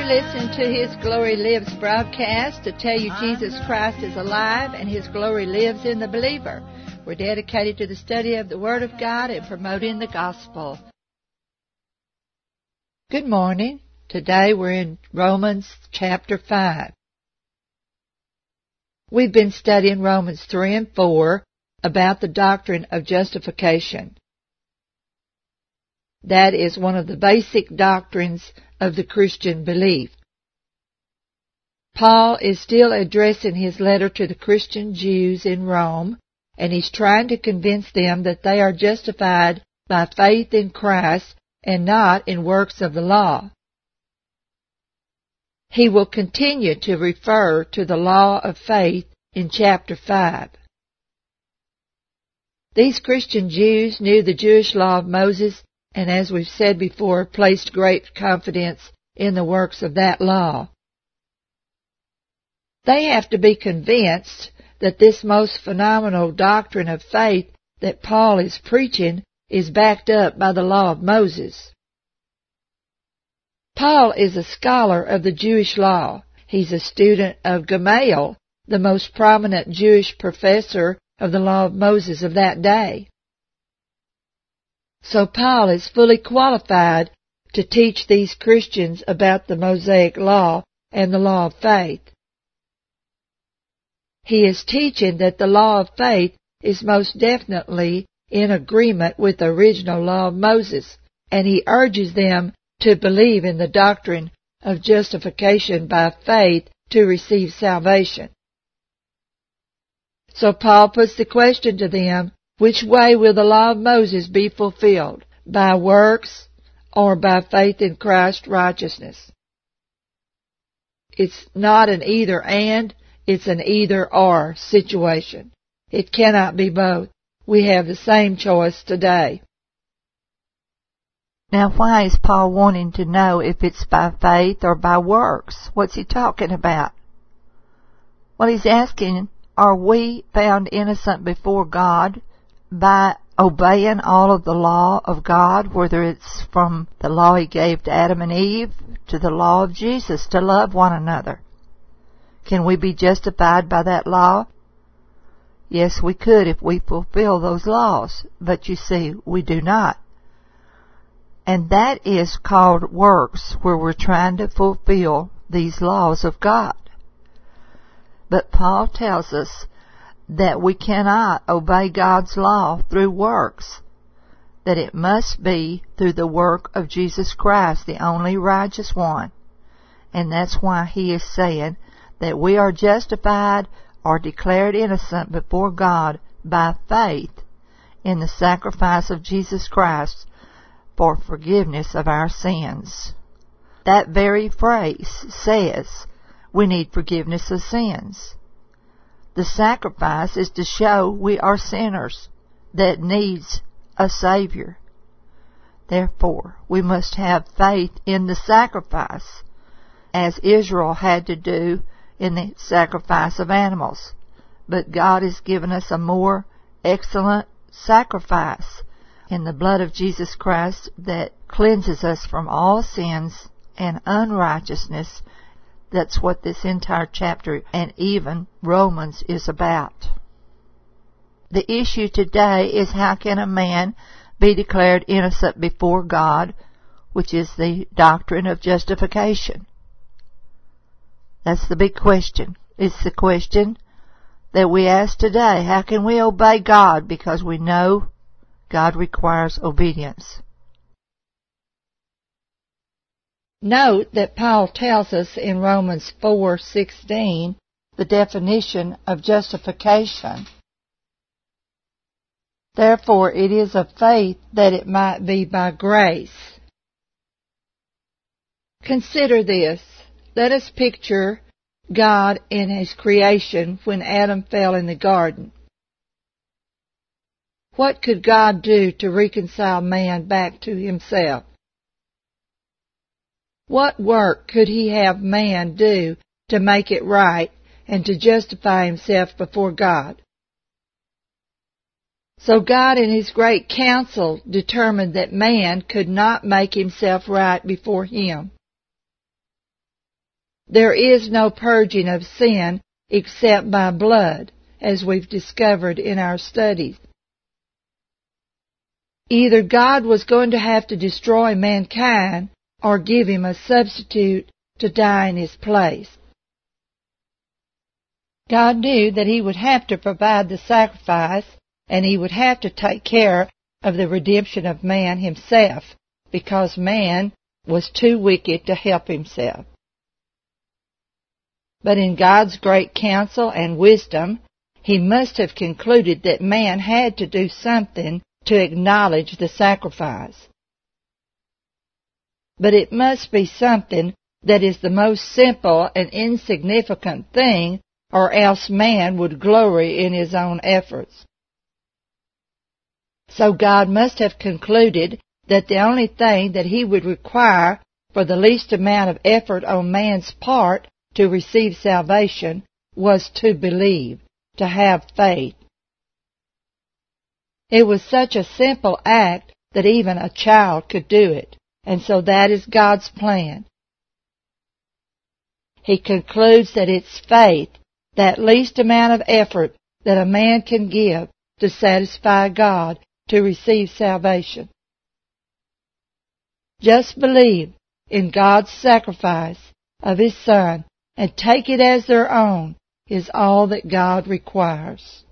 listening to His Glory Lives broadcast to tell you Jesus Christ is alive and His glory lives in the believer. We're dedicated to the study of the Word of God and promoting the gospel. Good morning. Today we're in Romans chapter 5. We've been studying Romans 3 and 4 about the doctrine of justification. That is one of the basic doctrines of the Christian belief. Paul is still addressing his letter to the Christian Jews in Rome, and he's trying to convince them that they are justified by faith in Christ and not in works of the law. He will continue to refer to the law of faith in chapter 5. These Christian Jews knew the Jewish law of Moses, and as we've said before, placed great confidence in the works of that law. They have to be convinced that this most phenomenal doctrine of faith that Paul is preaching is backed up by the law of Moses. Paul is a scholar of the Jewish law. He's a student of Gamaliel, the most prominent Jewish professor of the law of Moses of that day. So Paul is fully qualified to teach these Christians about the Mosaic law and the law of faith. He is teaching that the law of faith is most definitely in agreement with the original law of Moses, and he urges them to believe in the doctrine of justification by faith to receive salvation. So Paul puts the question to them, which way will the law of Moses be fulfilled, by works or by faith in Christ's righteousness? It's not an either-and, it's an either-or situation. It cannot be both. We have the same choice today. Now, why is Paul wanting to know if it's by faith or by works? What's he talking about? Well, he's asking, are we found innocent before God by obeying all of the law of God, whether it's from the law He gave to Adam and Eve to the law of Jesus to love one another? Can we be justified by that law? Yes, we could if we fulfill those laws, but you see, we do not. And that is called works, where we're trying to fulfill these laws of God. But Paul tells us that we cannot obey God's law through works, that it must be through the work of Jesus Christ, the only righteous one. And that's why he is saying that we are justified or declared innocent before God by faith in the sacrifice of Jesus Christ for forgiveness of our sins. That very phrase says we need forgiveness of sins. The sacrifice is to show we are sinners that needs a Savior. Therefore, we must have faith in the sacrifice, as Israel had to do in the sacrifice of animals. But God has given us a more excellent sacrifice in the blood of Jesus Christ that cleanses us from all sins and unrighteousness. That's what this entire chapter and even Romans is about. The issue today is, how can a man be declared innocent before God, which is the doctrine of justification? That's the big question. It's the question that we ask today. How can we obey God? Because we know God requires obedience. Note that Paul tells us in Romans 4:16 the definition of justification. Therefore it is of faith that it might be by grace. Consider this. Let us picture God in His creation when Adam fell in the garden. What could God do to reconcile man back to Himself? What work could He have man do to make it right and to justify himself before God? So God in His great counsel determined that man could not make himself right before Him. There is no purging of sin except by blood, as we've discovered in our studies. Either God was going to have to destroy mankind or give him a substitute to die in his place. God knew that he would have to provide the sacrifice, and he would have to take care of the redemption of man himself, because man was too wicked to help himself. But in God's great counsel and wisdom, he must have concluded that man had to do something to acknowledge the sacrifice. But it must be something that is the most simple and insignificant thing, or else man would glory in his own efforts. So God must have concluded that the only thing that he would require for the least amount of effort on man's part to receive salvation was to believe, to have faith. It was such a simple act that even a child could do it, and so that is God's plan. He concludes that it's faith, that least amount of effort that a man can give to satisfy God to receive salvation. Just believe in God's sacrifice of His Son and take it as their own is all that God requires.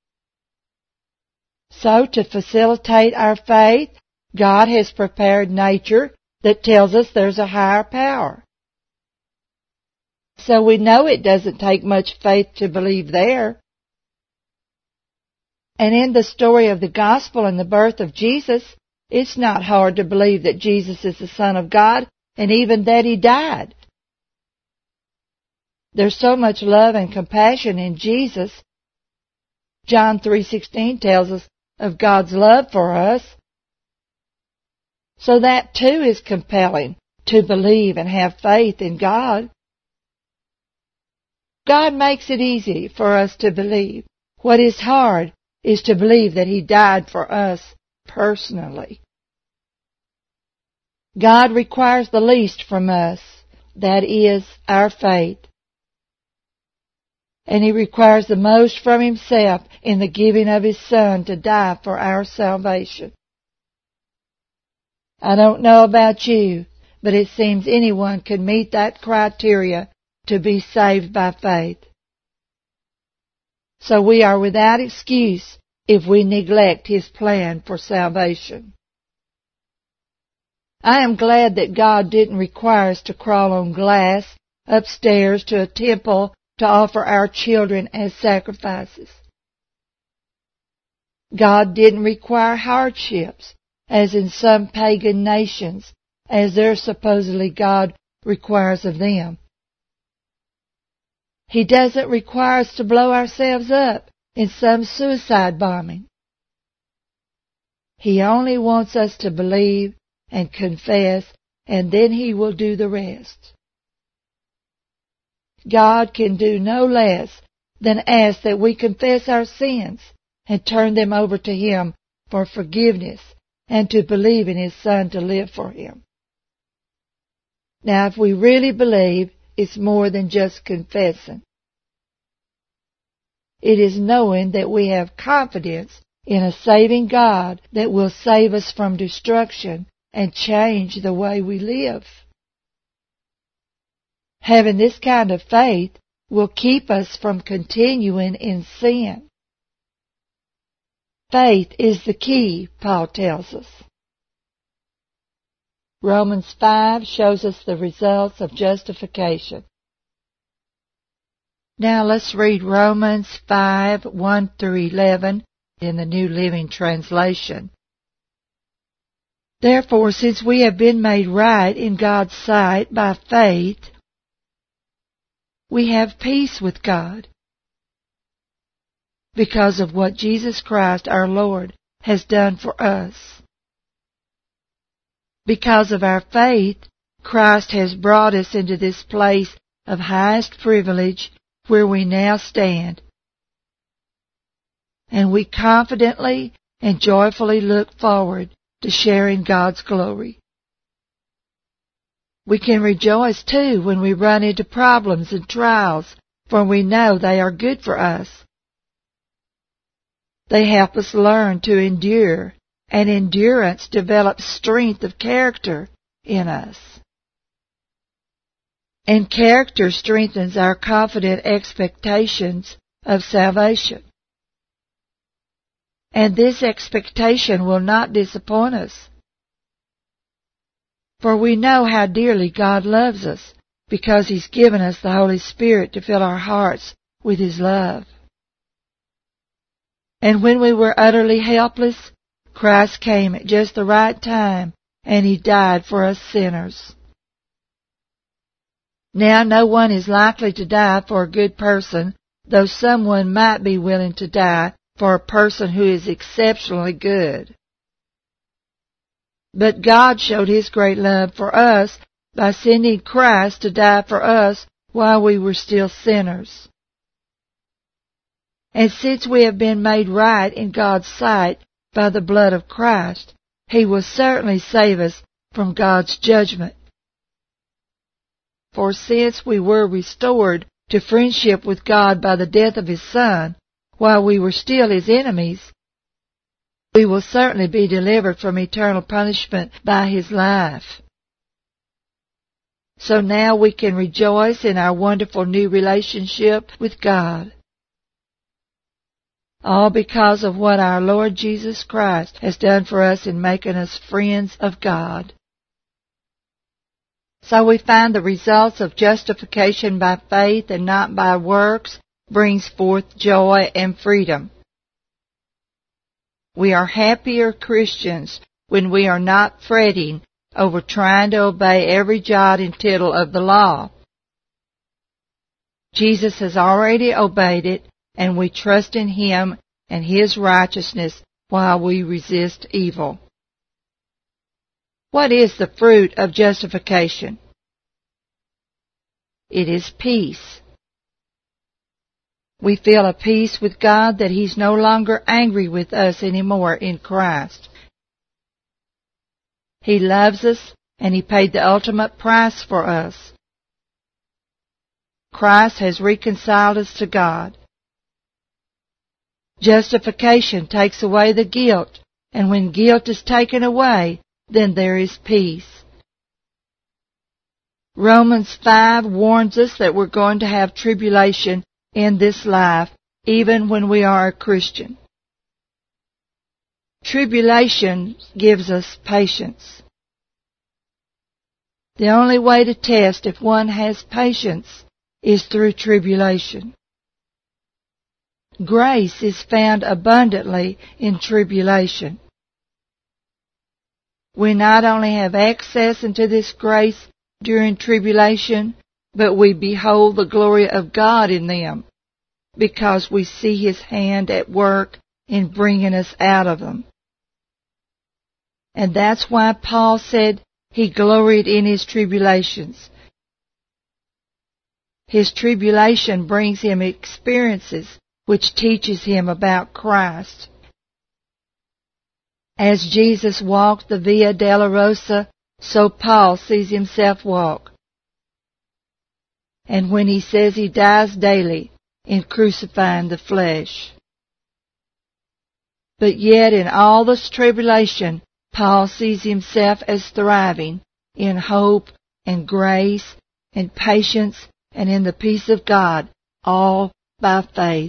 So, to facilitate our faith, God has prepared nature that tells us there's a higher power. So we know it doesn't take much faith to believe there. And in the story of the gospel and the birth of Jesus, it's not hard to believe that Jesus is the Son of God, and even that He died. There's so much love and compassion in Jesus. John 3:16 tells us of God's love for us. So that too is compelling, to believe and have faith in God. God makes it easy for us to believe. What is hard is to believe that He died for us personally. God requires the least from us, that is, our faith. And He requires the most from Himself in the giving of His Son to die for our salvation. I don't know about you, but it seems anyone could meet that criteria to be saved by faith. So we are without excuse if we neglect His plan for salvation. I am glad that God didn't require us to crawl on glass upstairs to a temple to offer our children as sacrifices. God didn't require hardships, as in some pagan nations, as their supposedly God requires of them. He doesn't require us to blow ourselves up in some suicide bombing. He only wants us to believe and confess, and then He will do the rest. God can do no less than ask that we confess our sins and turn them over to Him for forgiveness and to believe in His Son to live for Him. Now, if we really believe, it's more than just confessing. It is knowing that we have confidence in a saving God that will save us from destruction and change the way we live. Having this kind of faith will keep us from continuing in sin. Faith is the key, Paul tells us. Romans 5 shows us the results of justification. Now let's read Romans 5, 1 through 11 in the New Living Translation. Therefore, since we have been made right in God's sight by faith, we have peace with God because of what Jesus Christ our Lord has done for us. Because of our faith, Christ has brought us into this place of highest privilege where we now stand. And we confidently and joyfully look forward to sharing God's glory. We can rejoice too when we run into problems and trials, for we know they are good for us. They help us learn to endure, and endurance develops strength of character in us. And character strengthens our confident expectations of salvation. And this expectation will not disappoint us. For we know how dearly God loves us, because He's given us the Holy Spirit to fill our hearts with His love. And when we were utterly helpless, Christ came at just the right time, and He died for us sinners. Now no one is likely to die for a good person, though someone might be willing to die for a person who is exceptionally good. But God showed His great love for us by sending Christ to die for us while we were still sinners. And since we have been made right in God's sight by the blood of Christ, He will certainly save us from God's judgment. For since we were restored to friendship with God by the death of His Son, while we were still His enemies, we will certainly be delivered from eternal punishment by His life. So now we can rejoice in our wonderful new relationship with God. All because of what our Lord Jesus Christ has done for us in making us friends of God. So we find the results of justification by faith and not by works brings forth joy and freedom. We are happier Christians when we are not fretting over trying to obey every jot and tittle of the law. Jesus has already obeyed it, and we trust in Him and His righteousness while we resist evil. What is the fruit of justification? It is peace. We feel a peace with God that He's no longer angry with us anymore in Christ. He loves us, and He paid the ultimate price for us. Christ has reconciled us to God. Justification takes away the guilt, and when guilt is taken away, then there is peace. Romans 5 warns us that we're going to have tribulation in this life, even when we are a Christian. Tribulation gives us patience. The only way to test if one has patience is through tribulation. Grace is found abundantly in tribulation. We not only have access into this grace during tribulation, but we behold the glory of God in them, because we see His hand at work in bringing us out of them. And that's why Paul said he gloried in his tribulations. His tribulation brings him experiences which teaches him about Christ. As Jesus walked the Via Dolorosa, so Paul sees himself walk. And when he says he dies daily in crucifying the flesh. But yet in all this tribulation, Paul sees himself as thriving in hope and grace and patience and in the peace of God, all by faith.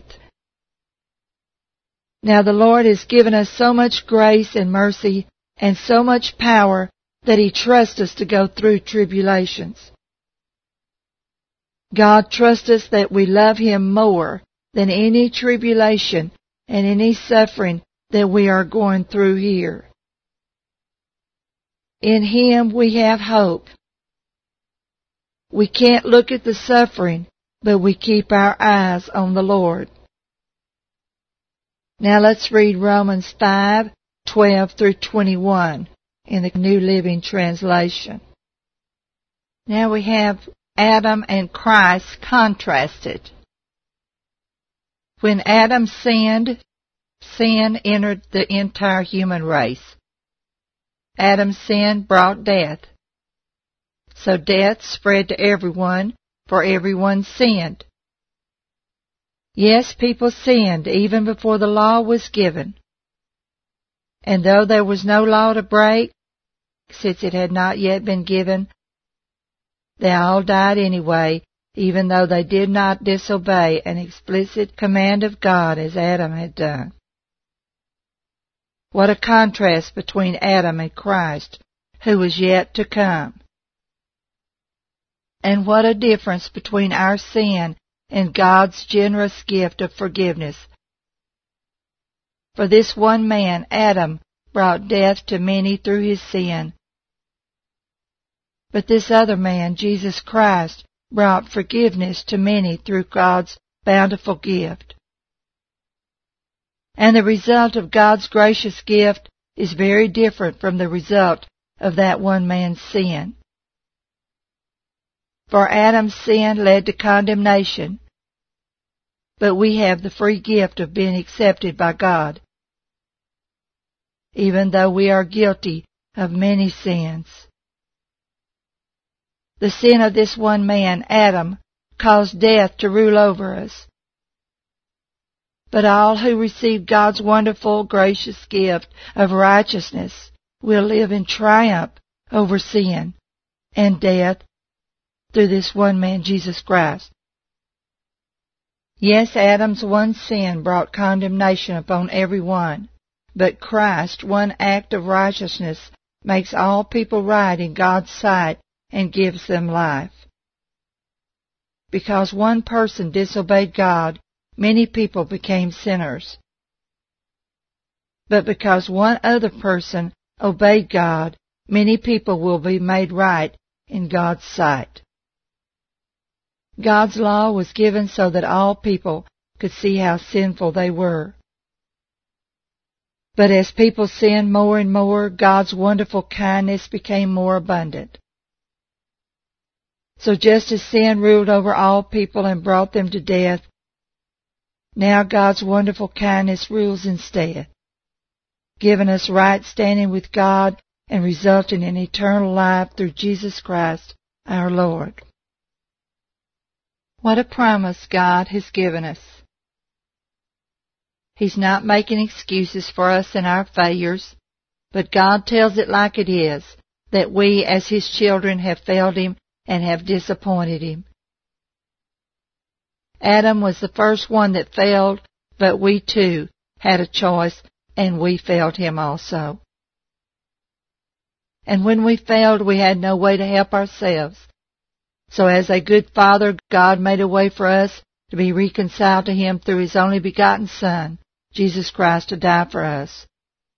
Now the Lord has given us so much grace and mercy and so much power that He trusts us to go through tribulations. God trusts us that we love Him more than any tribulation and any suffering that we are going through here. In Him we have hope. We can't look at the suffering, but we keep our eyes on the Lord. Now let's read Romans 5:12 through 21 in the New Living Translation. Now we have Adam and Christ contrasted. When Adam sinned, sin entered the entire human race. Adam's sin brought death. So death spread to everyone, for everyone sinned. Yes, people sinned even before the law was given. And though there was no law to break, since it had not yet been given, they all died anyway, even though they did not disobey an explicit command of God as Adam had done. What a contrast between Adam and Christ, who was yet to come. And what a difference between our sin and God's generous gift of forgiveness. For this one man, Adam, brought death to many through his sin. But this other man, Jesus Christ, brought forgiveness to many through God's bountiful gift. And the result of God's gracious gift is very different from the result of that one man's sin. For Adam's sin led to condemnation, but we have the free gift of being accepted by God, even though we are guilty of many sins. The sin of this one man, Adam, caused death to rule over us. But all who receive God's wonderful, gracious gift of righteousness will live in triumph over sin and death through this one man, Jesus Christ. Yes, Adam's one sin brought condemnation upon everyone, but Christ's one act of righteousness makes all people right in God's sight and gives them life. Because one person disobeyed God, many people became sinners. But because one other person obeyed God, many people will be made right in God's sight. God's law was given so that all people could see how sinful they were. But as people sinned more and more, God's wonderful kindness became more abundant. So just as sin ruled over all people and brought them to death, now God's wonderful kindness rules instead, giving us right standing with God and resulting in eternal life through Jesus Christ our Lord. What a promise God has given us. He's not making excuses for us and our failures, but God tells it like it is, that we as His children have failed Him and have disappointed Him. Adam was the first one that failed, but we too had a choice, and we failed him also. And when we failed, we had no way to help ourselves. So as a good Father, God made a way for us to be reconciled to Him through His only begotten Son, Jesus Christ, to die for us.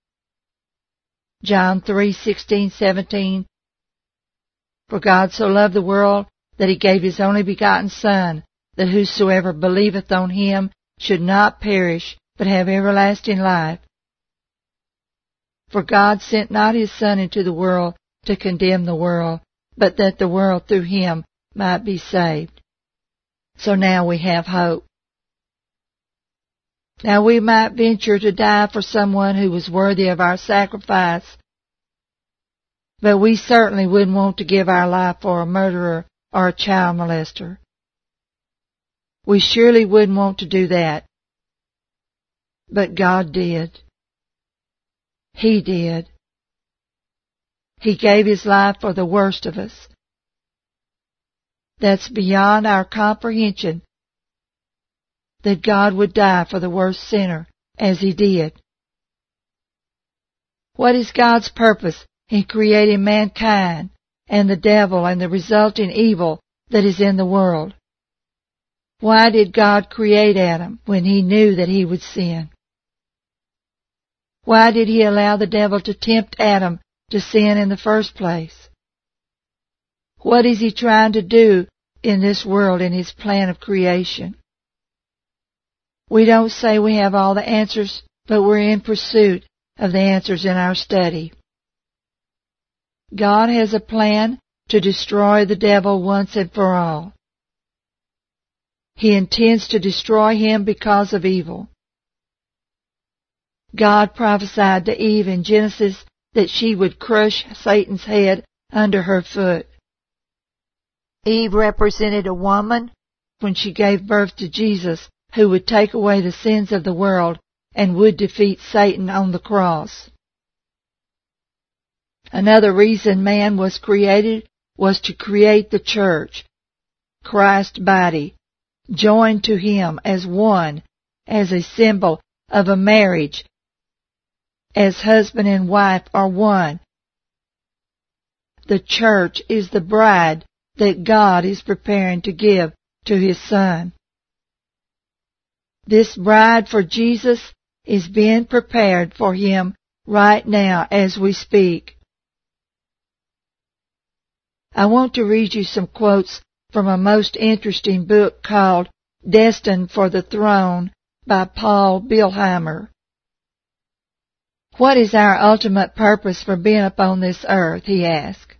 John 3:16-17. For God so loved the world that He gave His only begotten Son, that whosoever believeth on Him should not perish, but have everlasting life. For God sent not His Son into the world to condemn the world, but that the world through Him might be saved. So now we have hope. Now we might venture to die for someone who was worthy of our sacrifice, but we certainly wouldn't want to give our life for a murderer or a child molester. We surely wouldn't want to do that. But God did. He did. He gave His life for the worst of us. That's beyond our comprehension, that God would die for the worst sinner as He did. What is God's purpose in creating mankind and the devil and the resulting evil that is in the world? Why did God create Adam when He knew that he would sin? Why did He allow the devil to tempt Adam to sin in the first place? What is He trying to do in this world in His plan of creation? We don't say we have all the answers, but we're in pursuit of the answers in our study. God has a plan to destroy the devil once and for all. He intends to destroy him because of evil. God prophesied to Eve in Genesis that she would crush Satan's head under her foot. Eve represented a woman when she gave birth to Jesus, who would take away the sins of the world and would defeat Satan on the cross. Another reason man was created was to create the church, Christ's body, joined to him as one, as a symbol of a marriage, as husband and wife are one. The church is the bride that God is preparing to give to His Son. This bride for Jesus is being prepared for Him right now as we speak. I want to read you some quotes from a most interesting book called Destined for the Throne by Paul Billheimer. What is our ultimate purpose for being upon this earth, he asked.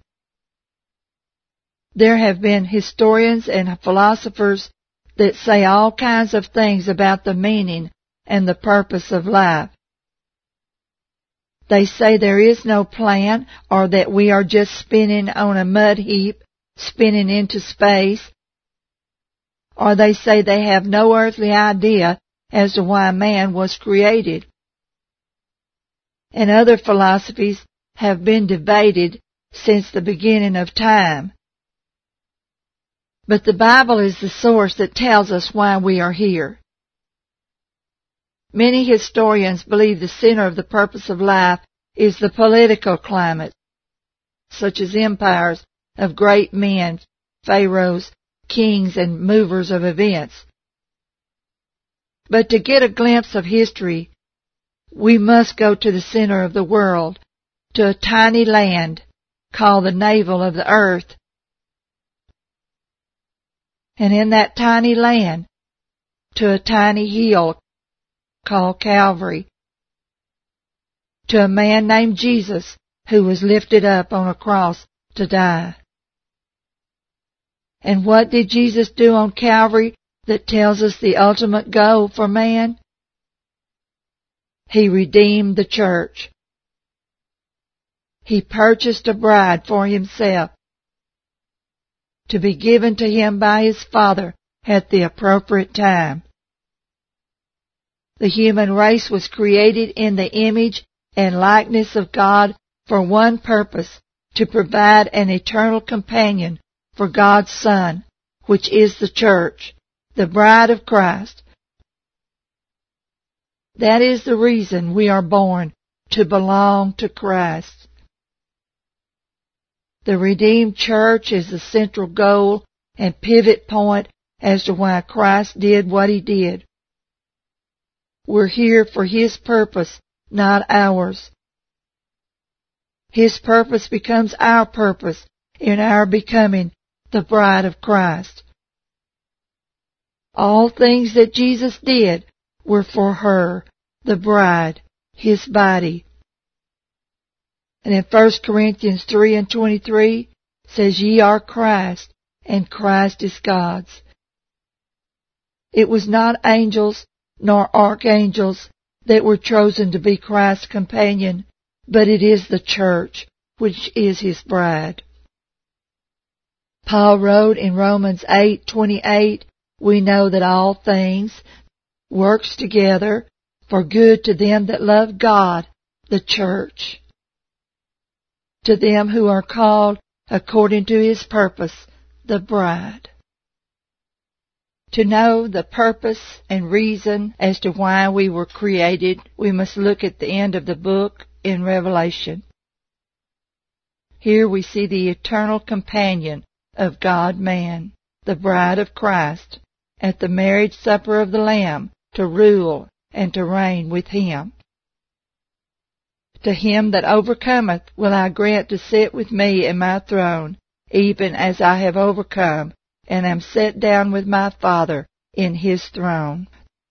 There have been historians and philosophers that say all kinds of things about the meaning and the purpose of life. They say there is no plan, or that we are just spinning on a mud heap, spinning into space. Or they say they have no earthly idea as to why man was created. And other philosophies have been debated since the beginning of time. But the Bible is the source that tells us why we are here. Many historians believe the center of the purpose of life is the political climate, such as empires of great men, pharaohs, kings, and movers of events. But to get a glimpse of history, we must go to the center of the world, to a tiny land called the navel of the earth. And in that tiny land, to a tiny hill called Calvary, to a man named Jesus who was lifted up on a cross to die. And what did Jesus do on Calvary that tells us the ultimate goal for man? He redeemed the church. He purchased a bride for Himself, to be given to Him by His Father at the appropriate time. The human race was created in the image and likeness of God for one purpose, to provide an eternal companion for God's Son, which is the church, the bride of Christ. That is the reason we are born, to belong to Christ. The redeemed church is the central goal and pivot point as to why Christ did what He did. We're here for His purpose, not ours. His purpose becomes our purpose in our becoming the bride of Christ. All things that Jesus did were for her, the bride, His body. And in 1 Corinthians 3:23 says, "Ye are Christ, and Christ is God's." It was not angels nor archangels that were chosen to be Christ's companion, but it is the church, which is His bride. Paul wrote in Romans 8:28, "We know that all things works together for good to them that love God, the church, to them who are called according to His purpose, the bride." To know the purpose and reason as to why we were created, we must look at the end of the book in Revelation. Here we see the eternal companion of God-man, the bride of Christ, at the marriage supper of the Lamb, to rule and to reign with Him. To him that overcometh will I grant to sit with me in my throne, even as I have overcome, and am set down with my Father in His throne.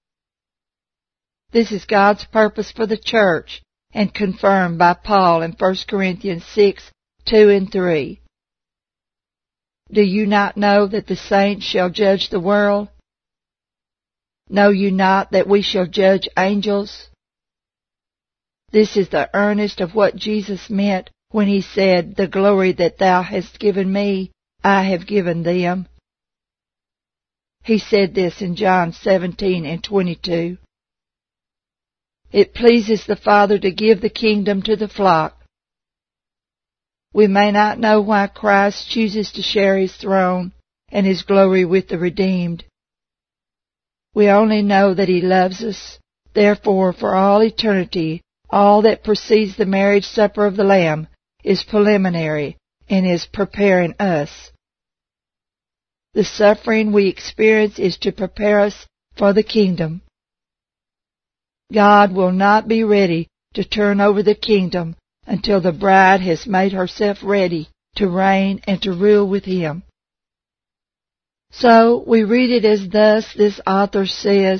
This is God's purpose for the church, and confirmed by Paul in 1 Corinthians 6:2-3. Do you not know that the saints shall judge the world? Know you not that we shall judge angels? This is the earnest of what Jesus meant when He said, "The glory that thou hast given me, I have given them. He said this in John 17:22. It pleases the Father to give the kingdom to the flock. We may not know why Christ chooses to share His throne and His glory with the redeemed. We only know that He loves us. Therefore, for all eternity, all that precedes the marriage supper of the Lamb is preliminary and is preparing us. The suffering we experience is to prepare us for the kingdom. God will not be ready to turn over the kingdom until the bride has made herself ready to reign and to rule with Him. So we read it as thus this author says,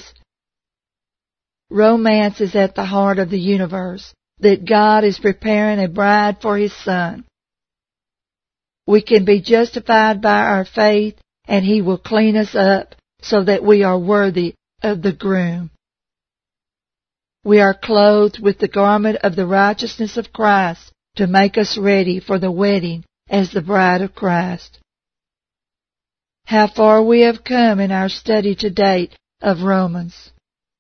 romance is at the heart of the universe, that God is preparing a bride for His Son. We can be justified by our faith, and He will clean us up so that we are worthy of the groom. We are clothed with the garment of the righteousness of Christ to make us ready for the wedding as the bride of Christ. How far we have come in our study to date of Romans.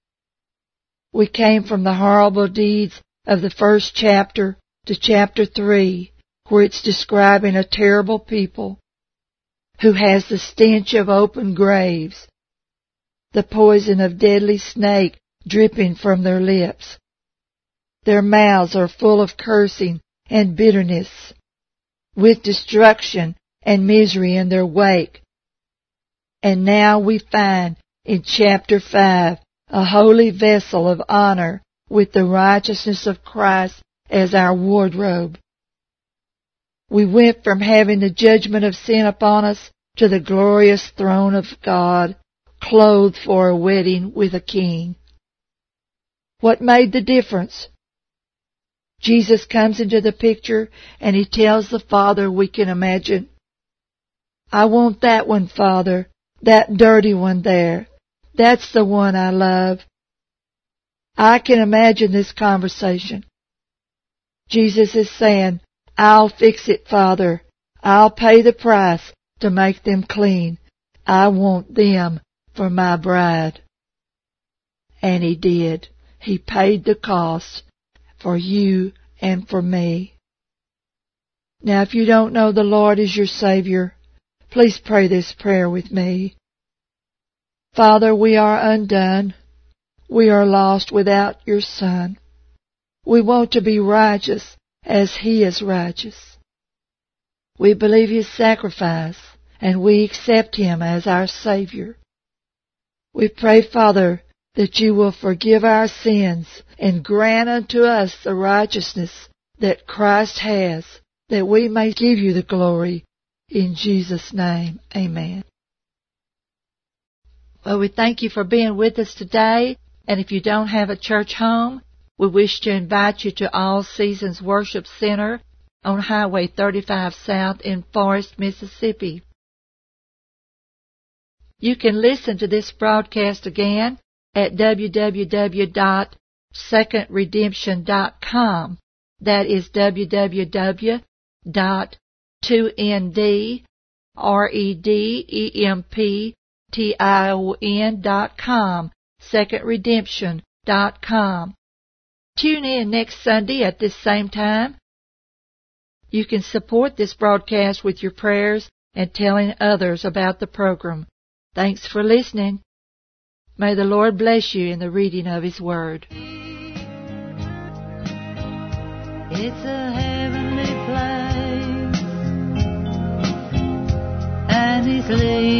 We came from the horrible deeds of the first chapter to chapter 3, where it's describing a terrible people who has the stench of open graves, the poison of deadly snake dripping from their lips. Their mouths are full of cursing and bitterness, with destruction and misery in their wake. And now we find in chapter 5 a holy vessel of honor with the righteousness of Christ as our wardrobe. We went from having the judgment of sin upon us to the glorious throne of God, clothed for a wedding with a king. What made the difference? Jesus comes into the picture and He tells the Father we can imagine, I want that one, Father, that dirty one there. That's the one I love. I can imagine this conversation. Jesus is saying, I'll fix it, Father. I'll pay the price to make them clean. I want them for my bride. And He did. He paid the cost for you and for me. Now, if you don't know the Lord as your Savior, please pray this prayer with me. Father, we are undone. We are lost without your Son. We want to be righteous as He is righteous. We believe His sacrifice, and we accept Him as our Savior. We pray, Father, that you will forgive our sins and grant unto us the righteousness that Christ has, that we may give you the glory. In Jesus' name, amen. Well, we thank you for being with us today, and if you don't have a church home, we wish to invite you to All Seasons Worship Center on Highway 35 South in Forest, Mississippi. You can listen to this broadcast again at www.secondredemption.com. That is www.2ndredemption.com, secondredemption.com. Tune in next Sunday at this same time. You can support this broadcast with your prayers and telling others about the program. Thanks for listening. May the Lord bless you in the reading of His Word. It's a heavenly place, and He's leading